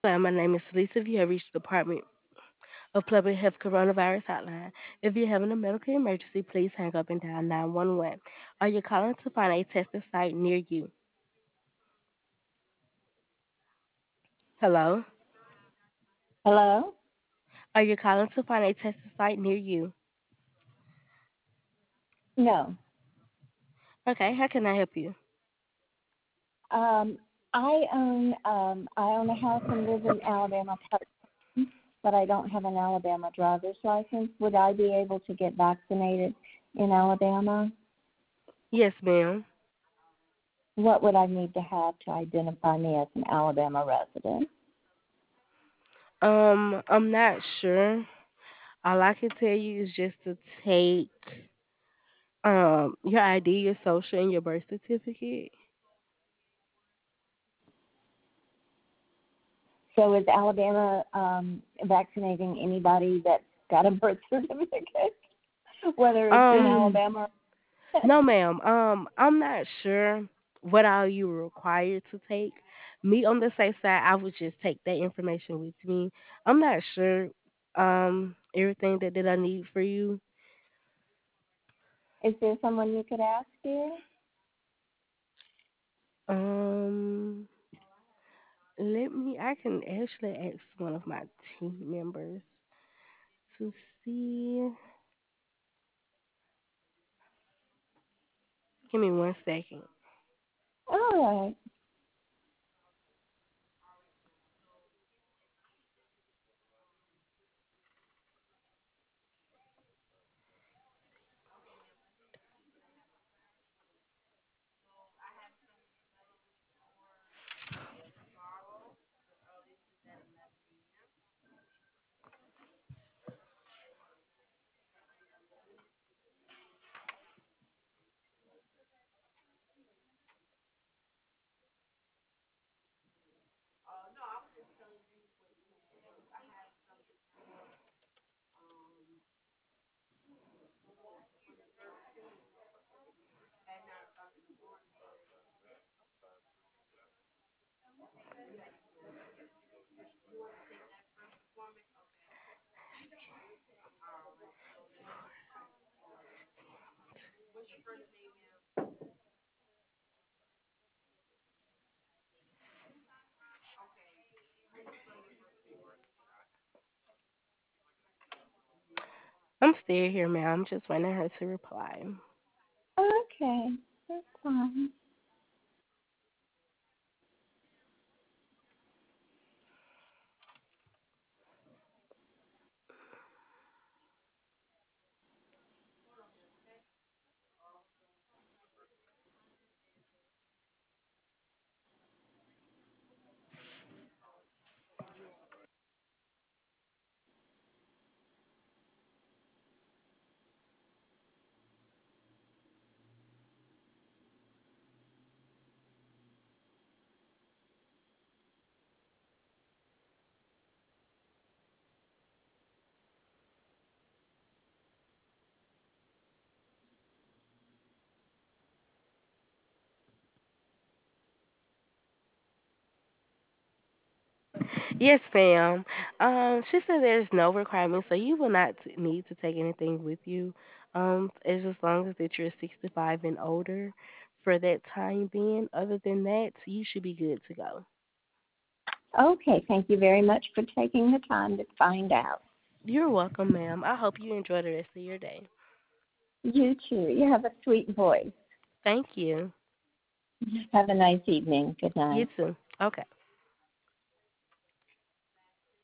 Hello, my name is Lisa. You have reached the Department of Public Health Coronavirus Hotline. If you're having a medical emergency, please hang up and dial 911. Are you calling to find a testing site near you? Hello? Hello? Are you calling to find a testing site near you? No. Okay, how can I help you? Um, I own a house and live in Alabama part, but I don't have an Alabama driver's license. Would I be able to get vaccinated in Alabama? Yes, ma'am. What would I need to have to identify me as an Alabama resident? I'm not sure. All I can tell you is just to take your ID, your social, and your birth certificate. So is Alabama vaccinating anybody that's got a birth certificate, whether it's in Um, Alabama? No, ma'am. I'm not sure what all you were required to take. Me on the safe side, I would just take that information with me. I'm not sure everything that I need for you. Is there someone you could ask here? Um I can actually ask one of my team members to see. Give me 1 second. All right. I'm still here, ma'am. I'm just waiting on her to reply. Okay, that's fine. Yes, ma'am. She said there's no requirement, so you will not need to take anything with you. As long as that you're 65 and older for that time being. Other than that, you should be good to go. Okay, thank you very much for taking the time to find out. You're welcome, ma'am. I hope you enjoy the rest of your day. You too. You have a sweet voice. Thank you. Have a nice evening. Good You night. too. Okay.